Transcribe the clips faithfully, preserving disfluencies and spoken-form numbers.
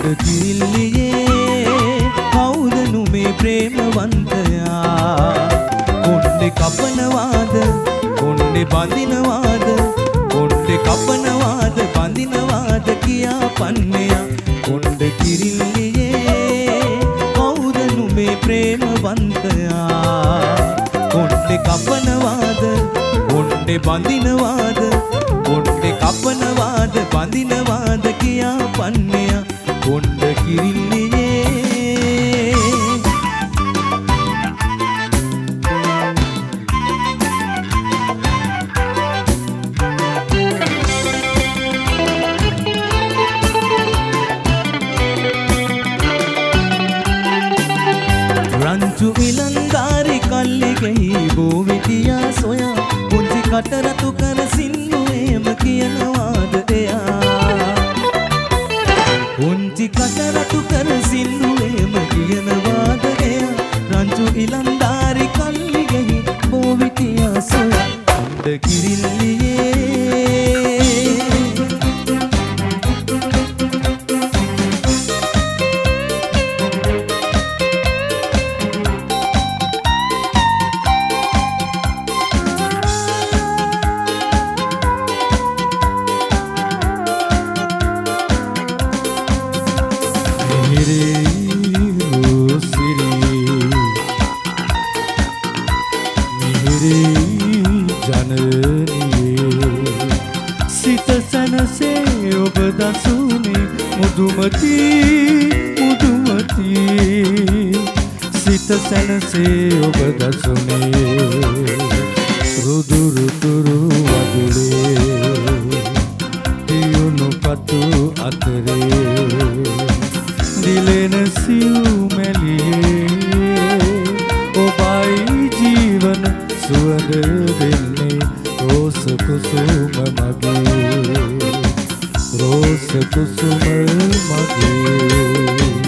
කිරිල්ලියේ කවුද නුමේ ප්‍රේමවන්තයා කොණ්ඩේ කපනවාද කොණ්ඩේ බඳිනවාද කොණ්ඩේ කපනවාද බඳිනවාද කියා පන්නයා කොණ්ඩ කිරිල්ලියේ කවුද නුමේ ප්‍රේමවන්තයා කොණ්ඩේ කපනවාද කොණ්ඩේ බඳිනවාද කොණ්ඩේ කපනවාද බඳිනවාද කියා පන්නයා කොණ්ඩ කිරිල්ලියේ රංචු ඉලංදාරි කල්ලිගෙහි බෝවිටියා සොයා පුංචි කටරතු කර සින්නුවේම කියනවාද එයා පුංචි කටරතු කර සින්නුවේම කියනවාද එයා රංචු ඉලංදාරි කල්ලිගෙහි බෝවිටියා සොයා කොණ්ඩ කිරිල්ලියේ මුදුමති මුදුමති සිත සැනසේ ඔබ දසුනේ රුදු රුතුරු වදුලේ දියුණු පතු අතරේ දිලෙන සිව්මැලියේ ඔබයි ජීවන සුවඳ දෙන්නේ රෝස කුසුම මගේ රෝස කුසුම මගේ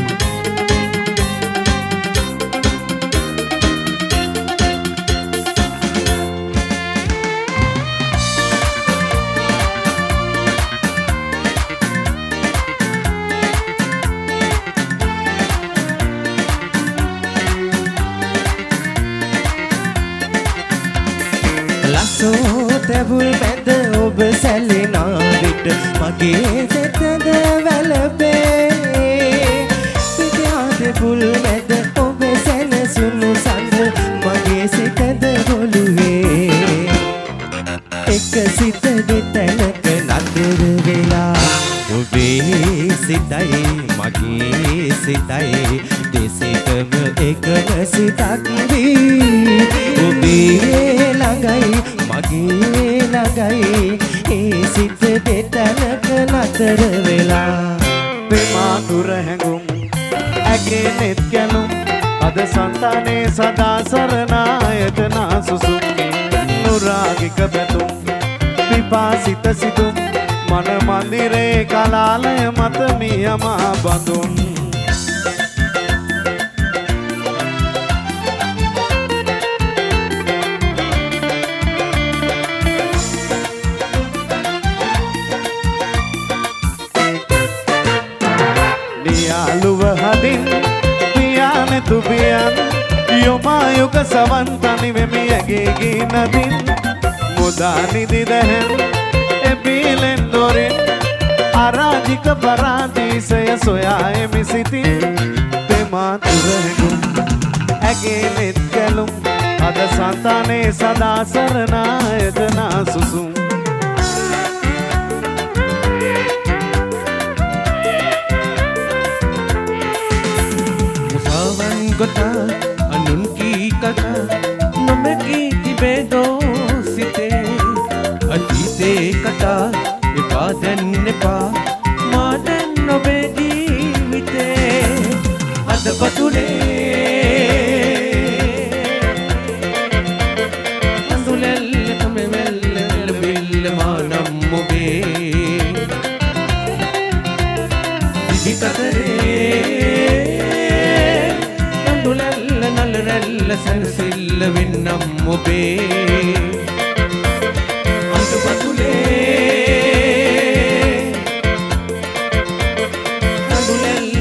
ලස්සෝ තැබුල් මැද ඔබ සැලෙනා විට මගේ සිතද වැළපේ පිටියාද පුල් මැද ඔබ සැනසුණු සඳ මගේ සිතද ගොළුවේ එක සිත දෙතැනක නතර වෙලා ඔබේ සිතයි මගේ සිතයි දෙසිතම එකම සිතක් වී ඔබේ ළඟයි මගේ ළඟයි ඒ සිත දෙතැනක නතර වෙලා ප්‍රේමාතුර හැඟුම් ඇගේ නෙත් ගැලුම් අද සන්තානේ සදා සරණායතනා සුසුම් නුරාගික බැතුම් පිපාසිත සිතුම් මන මන්දිරේ කලාලය මත මියමා බඳුන් නියාලුව හදින් පියානෙ තුපියන් යොමායුක සවන්තනි වෙමි ඇගේ ගී නදින් මුදා නිදි දැහැන් එබීලෙන් දොරින් අරාජික පරාදීසය සොයා එමි සිතින් පෙමාතුර හැඟුම් ඇගේ නෙත් ගැලුම් අද සන්තානේ සදා සරණායතනා සුසුම් මුසාවන් ගොතා අනුන් කී කතා නොමැකී තිබේ දෝ සිතේ අතීතේ කතා එපා දැන් එපා මා දැන් ඔබේ ජීවිතේ අද පතුලේ අඳුලෙල් තමෙල් බිල් මානම් ඔබේ දිවි කතරේ අඳුලෙල් නල්රෙල් සැනසෙල්ල වෙන්නම් ඔබේ Adulel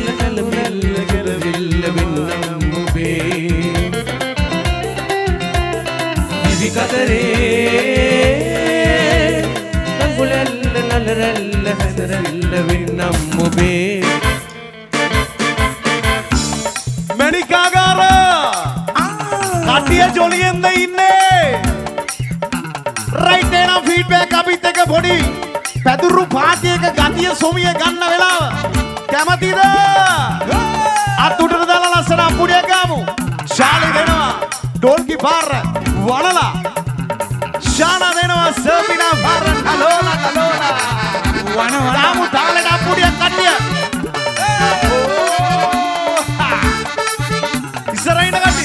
නල රැල්ල හැඳරැල්ල වෙන්නම් ඔබේ මණිකාගාර කටිය ජොලියෙන්ද ඉන්නේ රයිට් එනම් ෆීඩ්බැක් අපිත් එක පොඩි පැදුරු පාටියක ගතිය සොමිය ගන්න වෙලාව කැමතිද අත් උඩට දාලා ලස්සන අප්පුඩියක් ගාමු ශාලි දෙනවා ඩෝල්කි පාර වලලා ශානා දෙනවා සර්පිනා පාර කලෝලා කලෝලා වන වන දාමු තාලෙට අප්පුඩියක් කට්ටිය ඉස්සරහින් කට්ටිය